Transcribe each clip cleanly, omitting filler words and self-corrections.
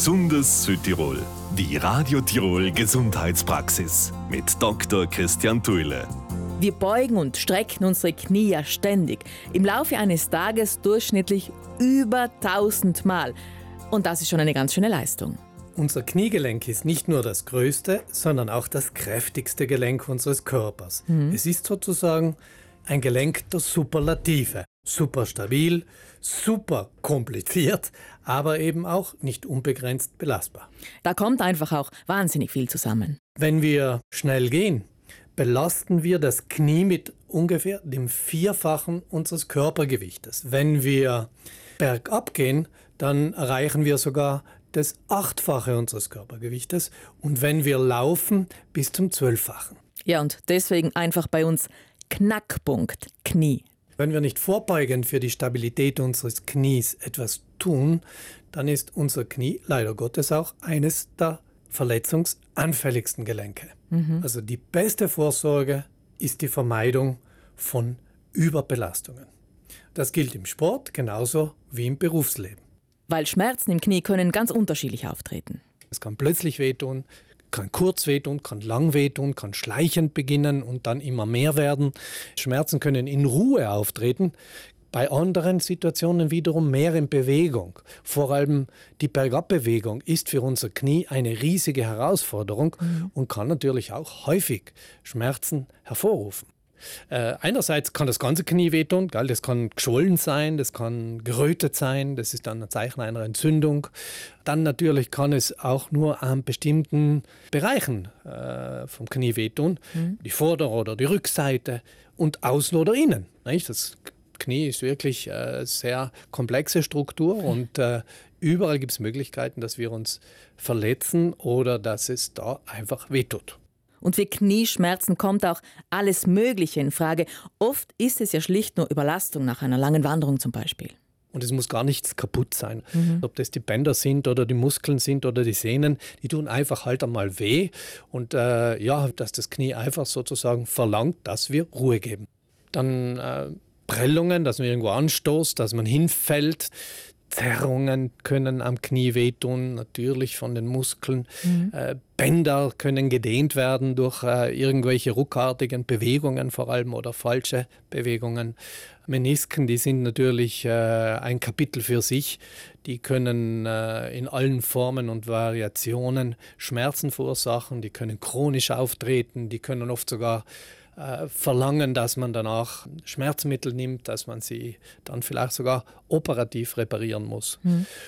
Gesundes Südtirol. Die Radio Tirol Gesundheitspraxis mit Dr. Christian Thuile. Wir beugen und strecken unsere Knie ja ständig. Im Laufe eines Tages durchschnittlich über 1000 Mal. Und das ist schon eine ganz schöne Leistung. Unser Kniegelenk ist nicht nur das größte, sondern auch das kräftigste Gelenk unseres Körpers. Es ist sozusagen ein Gelenk der Superlative. Super stabil, super kompliziert, aber eben auch nicht unbegrenzt belastbar. Da kommt einfach auch wahnsinnig viel zusammen. Wenn wir schnell gehen, belasten wir das Knie mit ungefähr dem Vierfachen unseres Körpergewichtes. Wenn wir bergab gehen, dann erreichen wir sogar das Achtfache unseres Körpergewichtes und wenn wir laufen, bis zum Zwölffachen. Ja, und deswegen einfach bei uns Knackpunkt Knie. Wenn wir nicht vorbeugend für die Stabilität unseres Knies etwas tun, dann ist unser Knie leider Gottes auch eines der verletzungsanfälligsten Gelenke. Also die beste Vorsorge ist die Vermeidung von Überbelastungen. Das gilt im Sport genauso wie im Berufsleben. Weil Schmerzen im Knie können ganz unterschiedlich auftreten. Es kann plötzlich wehtun, kann kurz wehtun, kann lang wehtun, kann schleichend beginnen und dann immer mehr werden. Schmerzen können in Ruhe auftreten, bei anderen Situationen wiederum mehr in Bewegung. Vor allem die Bergabbewegung ist für unser Knie eine riesige Herausforderung und kann natürlich auch häufig Schmerzen hervorrufen. Einerseits kann das ganze Knie wehtun, das kann geschwollen sein, das kann gerötet sein, das ist dann ein Zeichen einer Entzündung. Dann natürlich kann es auch nur an bestimmten Bereichen vom Knie wehtun, die Vorder- oder die Rückseite und außen oder innen. Das Knie ist wirklich eine sehr komplexe Struktur und überall gibt es Möglichkeiten, dass wir uns verletzen oder dass es da einfach wehtut. Und für Knieschmerzen kommt auch alles Mögliche in Frage. Oft ist es ja schlicht nur Überlastung nach einer langen Wanderung zum Beispiel. Und es muss gar nichts kaputt sein. Ob das die Bänder sind oder die Muskeln sind oder die Sehnen, die tun einfach halt einmal weh. Und dass das Knie einfach sozusagen verlangt, dass wir Ruhe geben. Dann Prellungen, dass man irgendwo anstoßt, dass man hinfällt. Zerrungen können am Knie wehtun, natürlich von den Muskeln. Bänder können gedehnt werden durch irgendwelche ruckartigen Bewegungen vor allem oder falsche Bewegungen. Menisken, die sind natürlich ein Kapitel für sich. Die können in allen Formen und Variationen Schmerzen verursachen. Die können chronisch auftreten. Die können oft sogar verlangen, dass man danach Schmerzmittel nimmt, dass man sie dann vielleicht sogar operativ reparieren muss.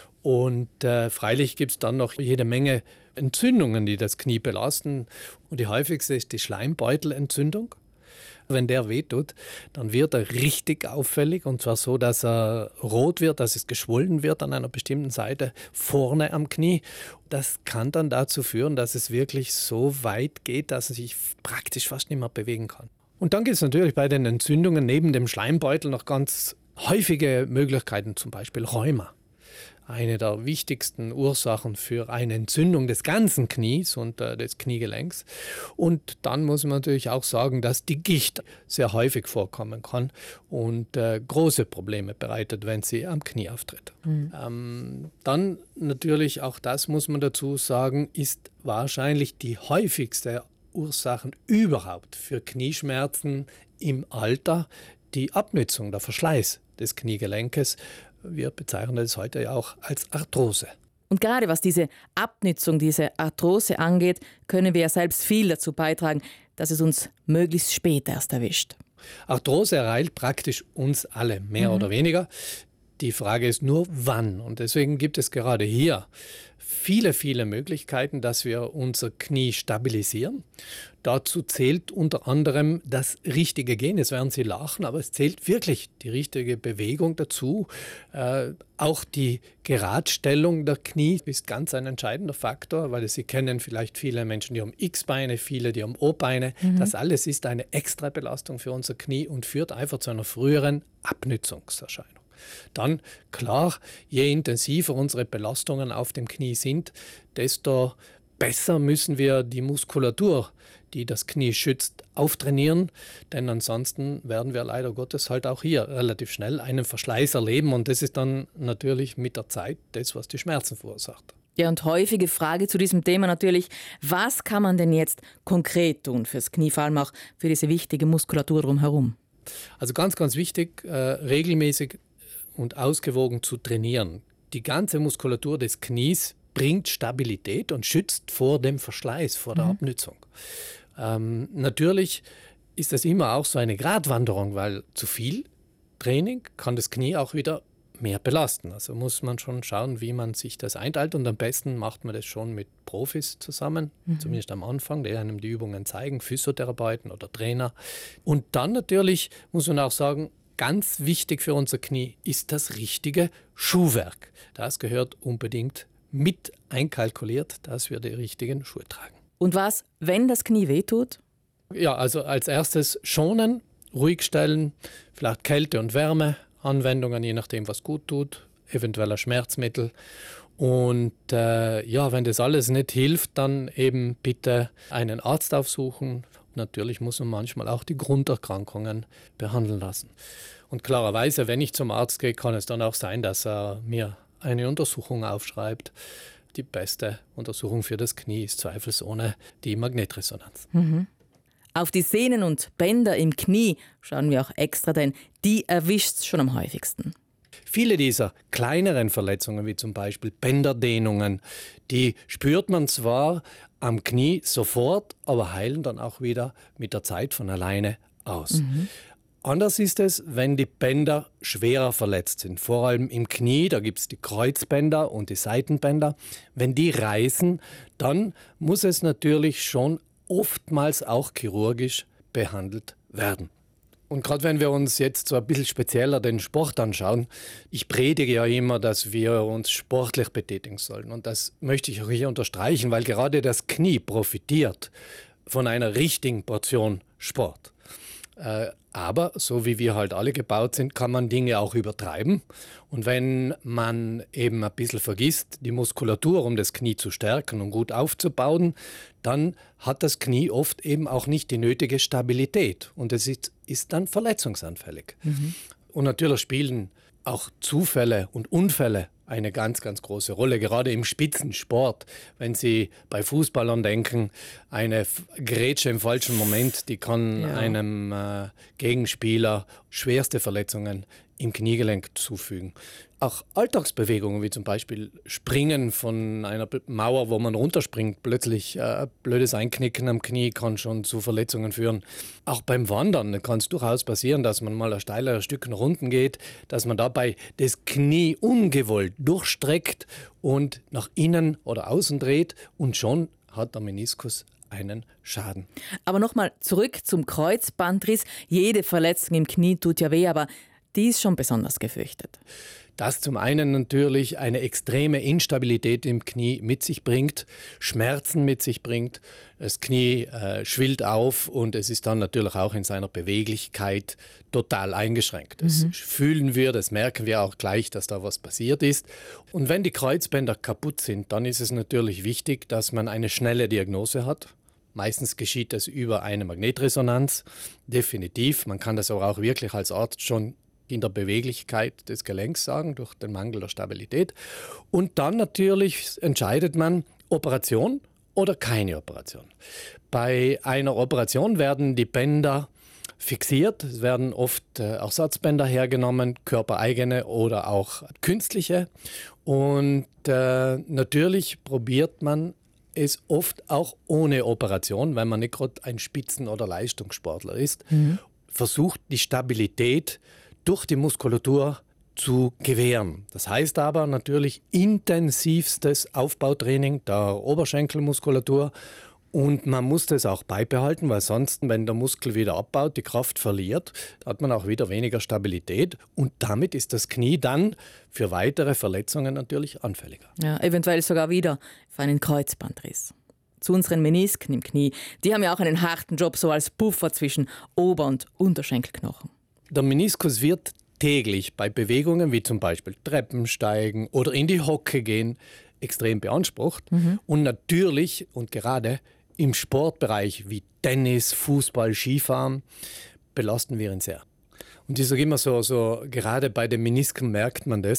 Und freilich gibt es dann noch jede Menge Entzündungen, die das Knie belasten. Und die häufigste ist die Schleimbeutelentzündung. Wenn der wehtut, dann wird er richtig auffällig und zwar so, dass er rot wird, dass es geschwollen wird an einer bestimmten Seite vorne am Knie. Das kann dann dazu führen, dass es wirklich so weit geht, dass er sich praktisch fast nicht mehr bewegen kann. Und dann gibt es natürlich bei den Entzündungen neben dem Schleimbeutel noch ganz häufige Möglichkeiten, zum Beispiel Rheuma. Eine der wichtigsten Ursachen für eine Entzündung des ganzen Knies und des Kniegelenks. Und dann muss man natürlich auch sagen, dass die Gicht sehr häufig vorkommen kann und große Probleme bereitet, wenn sie am Knie auftritt. Dann natürlich, auch das muss man dazu sagen, ist wahrscheinlich die häufigste Ursache überhaupt für Knieschmerzen im Alter die Abnützung, der Verschleiß des Kniegelenkes. Wir bezeichnen es heute ja auch als Arthrose. Und gerade was diese Abnützung, diese Arthrose angeht, können wir ja selbst viel dazu beitragen, dass es uns möglichst spät erst erwischt. Arthrose ereilt praktisch uns alle, mehr oder weniger. Die Frage ist nur, wann. Und deswegen gibt es gerade hier viele Möglichkeiten, dass wir unser Knie stabilisieren. Dazu zählt unter anderem das richtige Gehen. Jetzt werden Sie lachen, aber es zählt wirklich die richtige Bewegung dazu. Auch die Geradstellung der Knie ist ganz ein entscheidender Faktor, weil Sie kennen vielleicht viele Menschen, die haben X-Beine, viele, die haben O-Beine. Das alles ist eine Extrabelastung für unser Knie und führt einfach zu einer früheren Abnützungserscheinung. Dann, klar, je intensiver unsere Belastungen auf dem Knie sind, desto besser müssen wir die Muskulatur, die das Knie schützt, auftrainieren, denn ansonsten werden wir leider Gottes halt auch hier relativ schnell einen Verschleiß erleben und das ist dann natürlich mit der Zeit das, was die Schmerzen verursacht. Ja, und häufige Frage zu diesem Thema natürlich, was kann man denn jetzt konkret tun fürs Knie, vor allem auch für diese wichtige Muskulatur drumherum? Also ganz, ganz wichtig, regelmäßig und ausgewogen zu trainieren. Die ganze Muskulatur des Knies bringt Stabilität und schützt vor dem Verschleiß, vor der Abnützung. Natürlich ist das immer auch so eine Gratwanderung, weil zu viel Training kann das Knie auch wieder mehr belasten. Also muss man schon schauen, wie man sich das einteilt, und am besten macht man das schon mit Profis zusammen, zumindest am Anfang, die einem die Übungen zeigen, Physiotherapeuten oder Trainer. Und dann natürlich muss man auch sagen, ganz wichtig für unser Knie ist das richtige Schuhwerk. Das gehört unbedingt mit einkalkuliert, dass wir die richtigen Schuhe tragen. Und was, wenn das Knie wehtut? Ja, also als erstes schonen, ruhig stellen, vielleicht Kälte und Wärme, Anwendungen, je nachdem, was gut tut, eventuell ein Schmerzmittel. Und wenn das alles nicht hilft, dann eben bitte einen Arzt aufsuchen. Natürlich muss man manchmal auch die Grunderkrankungen behandeln lassen. Und klarerweise, wenn ich zum Arzt gehe, kann es dann auch sein, dass er mir eine Untersuchung aufschreibt. Die beste Untersuchung für das Knie ist zweifelsohne die Magnetresonanz. Auf die Sehnen und Bänder im Knie schauen wir auch extra, denn die erwischt es schon am häufigsten. Viele dieser kleineren Verletzungen, wie zum Beispiel Bänderdehnungen, die spürt man zwar am Knie sofort, aber heilen dann auch wieder mit der Zeit von alleine aus. Anders ist es, wenn die Bänder schwerer verletzt sind. Vor allem im Knie, da gibt es die Kreuzbänder und die Seitenbänder. Wenn die reißen, dann muss es natürlich schon oftmals auch chirurgisch behandelt werden. Und gerade wenn wir uns jetzt so ein bisschen spezieller den Sport anschauen, ich predige ja immer, dass wir uns sportlich betätigen sollen. Und das möchte ich auch hier unterstreichen, weil gerade das Knie profitiert von einer richtigen Portion Sport. Aber so wie wir halt alle gebaut sind, kann man Dinge auch übertreiben. Und wenn man eben ein bisschen vergisst, die Muskulatur, um das Knie zu stärken und gut aufzubauen, dann hat das Knie oft eben auch nicht die nötige Stabilität. Und es ist dann verletzungsanfällig. Und natürlich spielen auch Zufälle und Unfälle eine ganz, ganz große Rolle, gerade im Spitzensport. Wenn Sie bei Fußballern denken, eine Grätsche im falschen Moment, die kann einem Gegenspieler schwerste Verletzungen im Kniegelenk zufügen. Auch Alltagsbewegungen, wie zum Beispiel Springen von einer Mauer, wo man runterspringt, plötzlich blödes Einknicken am Knie kann schon zu Verletzungen führen. Auch beim Wandern kann es durchaus passieren, dass man mal ein steileres Stück nach unten geht, dass man dabei das Knie ungewollt durchstreckt und nach innen oder außen dreht, und schon hat der Meniskus einen Schaden. Aber nochmal zurück zum Kreuzbandriss. Jede Verletzung im Knie tut ja weh, aber die ist schon besonders gefürchtet. Das zum einen natürlich eine extreme Instabilität im Knie mit sich bringt, Schmerzen mit sich bringt, das Knie schwillt auf und es ist dann natürlich auch in seiner Beweglichkeit total eingeschränkt. Das fühlen wir, das merken wir auch gleich, dass da was passiert ist. Und wenn die Kreuzbänder kaputt sind, dann ist es natürlich wichtig, dass man eine schnelle Diagnose hat. Meistens geschieht das über eine Magnetresonanz, definitiv. Man kann das aber auch wirklich als Arzt schon in der Beweglichkeit des Gelenks sagen, durch den Mangel der Stabilität. Und dann natürlich entscheidet man, Operation oder keine Operation. Bei einer Operation werden die Bänder fixiert, es werden oft Ersatzbänder hergenommen, körpereigene oder auch künstliche. Und natürlich probiert man es oft auch ohne Operation, wenn man nicht gerade ein Spitzen- oder Leistungssportler ist, versucht die Stabilität durch die Muskulatur zu gewähren. Das heißt aber natürlich intensivstes Aufbautraining der Oberschenkelmuskulatur, und man muss das auch beibehalten, weil sonst, wenn der Muskel wieder abbaut, die Kraft verliert, hat man auch wieder weniger Stabilität, und damit ist das Knie dann für weitere Verletzungen natürlich anfälliger. Ja, eventuell sogar wieder für einen Kreuzbandriss. Zu unseren Menisken im Knie, die haben ja auch einen harten Job, so als Puffer zwischen Ober- und Unterschenkelknochen. Der Meniskus wird täglich bei Bewegungen wie zum Beispiel Treppensteigen oder in die Hocke gehen extrem beansprucht. Und natürlich und gerade im Sportbereich wie Tennis, Fußball, Skifahren belasten wir ihn sehr. Und ich sage immer so, gerade bei den Menisken merkt man das,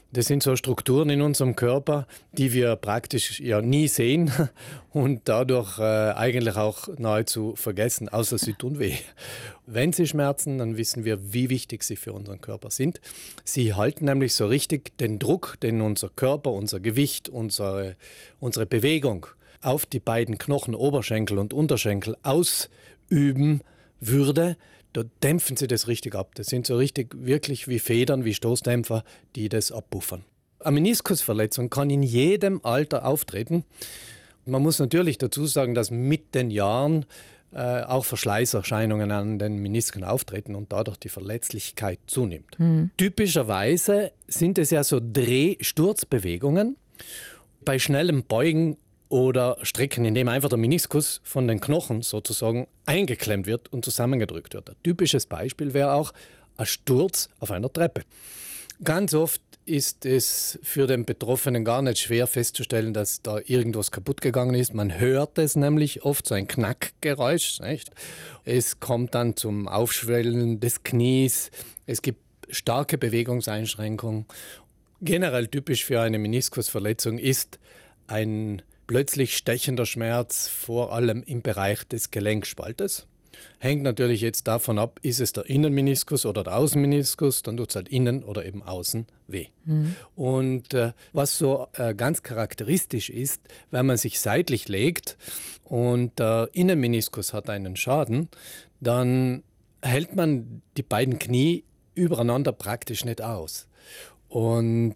Das sind so Strukturen in unserem Körper, die wir praktisch ja nie sehen und dadurch eigentlich auch nahezu vergessen, außer sie tun weh. Wenn sie schmerzen, dann wissen wir, wie wichtig sie für unseren Körper sind. Sie halten nämlich so richtig den Druck, den unser Körper, unser Gewicht, unsere Bewegung auf die beiden Knochen, Oberschenkel und Unterschenkel ausüben würde. Da dämpfen sie das richtig ab. Das sind so richtig wirklich wie Federn, wie Stoßdämpfer, die das abpuffern. Eine Meniskusverletzung kann in jedem Alter auftreten. Man muss natürlich dazu sagen, dass mit den Jahren auch Verschleißerscheinungen an den Menisken auftreten und dadurch die Verletzlichkeit zunimmt. Typischerweise sind es ja so Dreh-Sturzbewegungen. Bei schnellem Beugen oder Strecken, in dem einfach der Meniskus von den Knochen sozusagen eingeklemmt wird und zusammengedrückt wird. Ein typisches Beispiel wäre auch ein Sturz auf einer Treppe. Ganz oft ist es für den Betroffenen gar nicht schwer festzustellen, dass da irgendwas kaputt gegangen ist. Man hört es nämlich oft, so ein Knackgeräusch. Nicht? Es kommt dann zum Aufschwellen des Knies. Es gibt starke Bewegungseinschränkungen. Generell typisch für eine Meniskusverletzung ist ein plötzlich stechender Schmerz, vor allem im Bereich des Gelenkspaltes. Hängt natürlich jetzt davon ab, ist es der Innenmeniskus oder der Außenmeniskus, dann tut es halt innen oder eben außen weh. Und was so ganz charakteristisch ist, wenn man sich seitlich legt und der Innenmeniskus hat einen Schaden, dann hält man die beiden Knie übereinander praktisch nicht aus. Und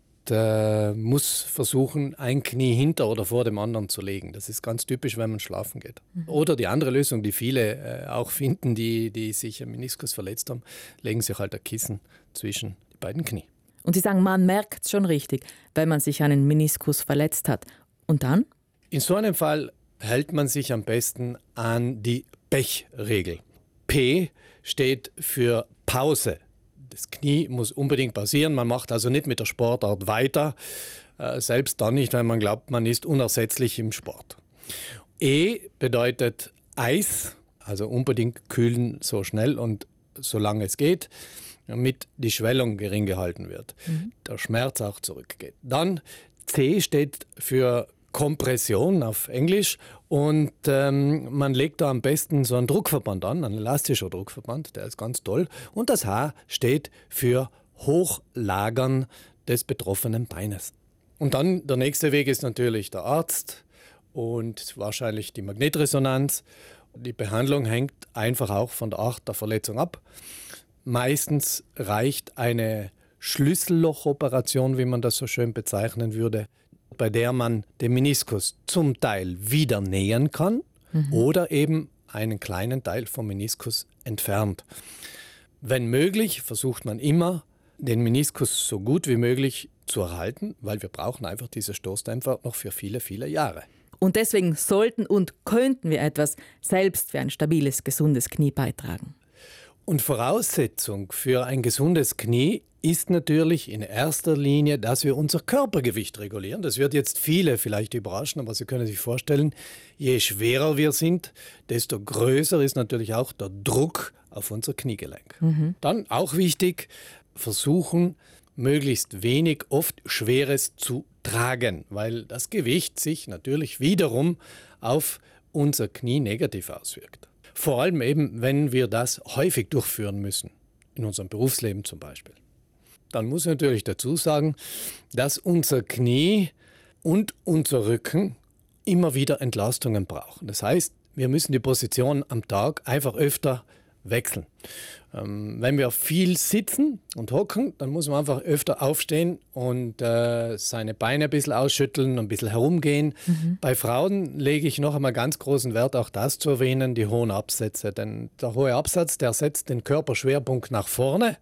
muss versuchen, ein Knie hinter oder vor dem anderen zu legen. Das ist ganz typisch, wenn man schlafen geht. Oder die andere Lösung, die viele auch finden, die sich am Meniskus verletzt haben, legen sich halt ein Kissen zwischen die beiden Knie. Und Sie sagen, man merkt es schon richtig, wenn man sich einen Meniskus verletzt hat. Und dann? In so einem Fall hält man sich am besten an die Pech-Regel. P steht für Pause. Das Knie muss unbedingt pausieren. Man macht also nicht mit der Sportart weiter, selbst dann nicht, wenn man glaubt, man ist unersetzlich im Sport. E bedeutet Eis, also unbedingt kühlen so schnell und solange es geht, damit die Schwellung gering gehalten wird, der Schmerz auch zurückgeht. Dann C steht für Kompression auf Englisch und man legt da am besten so einen Druckverband an, ein elastischer Druckverband, der ist ganz toll. Und das H steht für Hochlagern des betroffenen Beines. Und dann der nächste Weg ist natürlich der Arzt und wahrscheinlich die Magnetresonanz. Die Behandlung hängt einfach auch von der Art der Verletzung ab. Meistens reicht eine Schlüssellochoperation, wie man das so schön bezeichnen würde, bei der man den Meniskus zum Teil wieder nähen kann oder eben einen kleinen Teil vom Meniskus entfernt. Wenn möglich, versucht man immer, den Meniskus so gut wie möglich zu erhalten, weil wir brauchen einfach diese Stoßdämpfer noch für viele, viele Jahre. Und deswegen sollten und könnten wir etwas selbst für ein stabiles, gesundes Knie beitragen. Und Voraussetzung für ein gesundes Knie ist natürlich in erster Linie, dass wir unser Körpergewicht regulieren. Das wird jetzt viele vielleicht überraschen, aber Sie können sich vorstellen, je schwerer wir sind, desto größer ist natürlich auch der Druck auf unser Kniegelenk. Dann auch wichtig, versuchen, möglichst wenig, oft Schweres zu tragen, weil das Gewicht sich natürlich wiederum auf unser Knie negativ auswirkt. Vor allem eben, wenn wir das häufig durchführen müssen, in unserem Berufsleben zum Beispiel. Dann muss ich natürlich dazu sagen, dass unser Knie und unser Rücken immer wieder Entlastungen brauchen. Das heißt, wir müssen die Position am Tag einfach öfter wechseln. Wenn wir viel sitzen und hocken, dann muss man einfach öfter aufstehen und seine Beine ein bisschen ausschütteln, ein bisschen herumgehen. Bei Frauen lege ich noch einmal ganz großen Wert, auch das zu erwähnen, die hohen Absätze. Denn der hohe Absatz, der setzt den Körperschwerpunkt nach vorne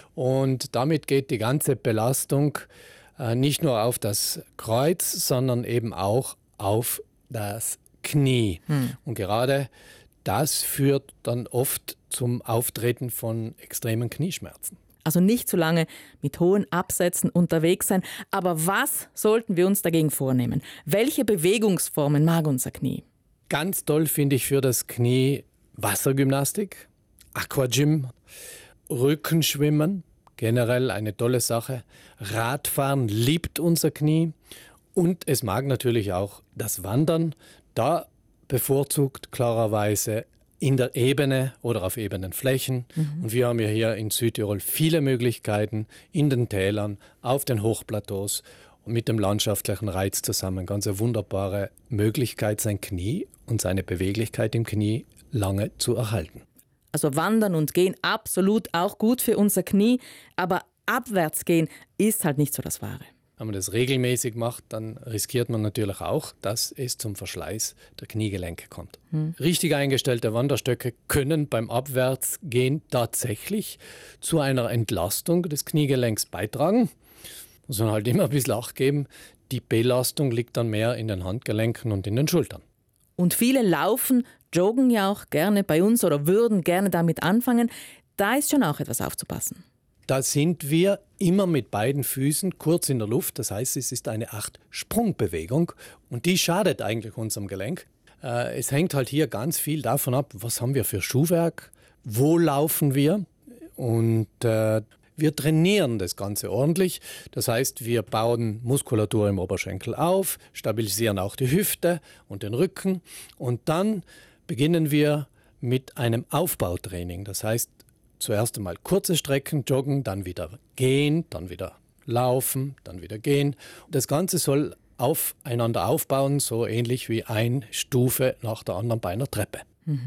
und damit geht die ganze Belastung nicht nur auf das Kreuz, sondern eben auch auf das Knie. Und gerade das führt dann oft zum Auftreten von extremen Knieschmerzen. Also nicht zu lange mit hohen Absätzen unterwegs sein. Aber was sollten wir uns dagegen vornehmen? Welche Bewegungsformen mag unser Knie? Ganz toll finde ich für das Knie Wassergymnastik, Aquagym, Rückenschwimmen, generell eine tolle Sache. Radfahren liebt unser Knie und es mag natürlich auch das Wandern. Da bevorzugt klarerweise in der Ebene oder auf ebenen Flächen. Und wir haben ja hier in Südtirol viele Möglichkeiten in den Tälern, auf den Hochplateaus und mit dem landschaftlichen Reiz zusammen. Ganz eine wunderbare Möglichkeit, sein Knie und seine Beweglichkeit im Knie lange zu erhalten. Also Wandern und Gehen absolut auch gut für unser Knie, aber abwärts gehen ist halt nicht so das Wahre. Wenn man das regelmäßig macht, dann riskiert man natürlich auch, dass es zum Verschleiß der Kniegelenke kommt. Richtig eingestellte Wanderstöcke können beim Abwärtsgehen tatsächlich zu einer Entlastung des Kniegelenks beitragen. Muss man halt immer ein bisschen Acht geben. Die Belastung liegt dann mehr in den Handgelenken und in den Schultern. Und viele laufen, joggen ja auch gerne bei uns oder würden gerne damit anfangen. Da ist schon auch etwas aufzupassen. Da sind wir immer mit beiden Füßen kurz in der Luft. Das heißt, es ist eine 8-Sprung-Bewegung und die schadet eigentlich unserem Gelenk. Es hängt halt hier ganz viel davon ab, was haben wir für Schuhwerk, wo laufen wir und wir trainieren das Ganze ordentlich. Das heißt, wir bauen Muskulatur im Oberschenkel auf, stabilisieren auch die Hüfte und den Rücken und dann beginnen wir mit einem Aufbautraining. Das heißt, zuerst einmal kurze Strecken joggen, dann wieder gehen, dann wieder laufen, dann wieder gehen. Das Ganze soll aufeinander aufbauen, so ähnlich wie eine Stufe nach der anderen bei einer Treppe.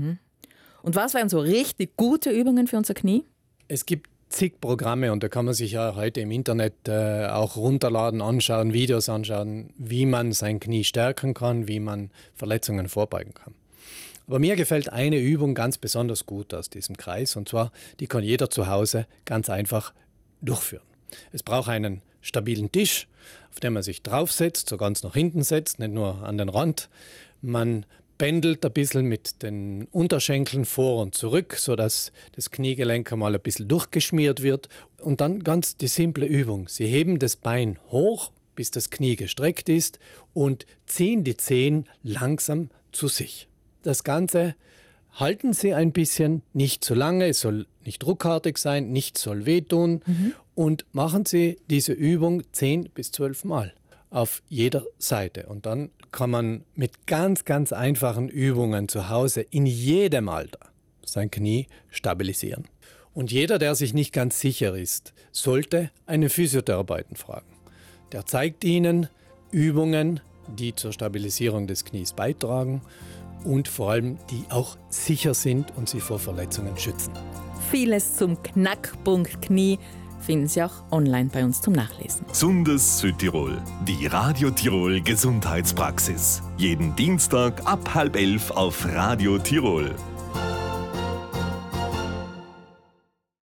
Und was wären so richtig gute Übungen für unser Knie? Es gibt zig Programme und da kann man sich ja heute im Internet auch runterladen, anschauen, Videos anschauen, wie man sein Knie stärken kann, wie man Verletzungen vorbeugen kann. Aber mir gefällt eine Übung ganz besonders gut aus diesem Kreis und zwar, die kann jeder zu Hause ganz einfach durchführen. Es braucht einen stabilen Tisch, auf dem man sich draufsetzt, so ganz nach hinten setzt, nicht nur an den Rand. Man pendelt ein bisschen mit den Unterschenkeln vor und zurück, sodass das Kniegelenk einmal ein bisschen durchgeschmiert wird. Und dann ganz die simple Übung. Sie heben das Bein hoch, bis das Knie gestreckt ist und ziehen die Zehen langsam zu sich. Das Ganze halten Sie ein bisschen, nicht zu lange, es soll nicht ruckartig sein, nichts soll wehtun. Und machen Sie diese Übung 10 bis 12 Mal auf jeder Seite. Und dann kann man mit ganz, ganz einfachen Übungen zu Hause in jedem Alter sein Knie stabilisieren. Und jeder, der sich nicht ganz sicher ist, sollte einen Physiotherapeuten fragen. Der zeigt Ihnen Übungen, die zur Stabilisierung des Knies beitragen und vor allem, die auch sicher sind und Sie vor Verletzungen schützen. Vieles zum Knackpunkt Knie finden Sie auch online bei uns zum Nachlesen. Gesundes Südtirol, die Radio Tirol Gesundheitspraxis. Jeden Dienstag ab 10:30 auf Radio Tirol.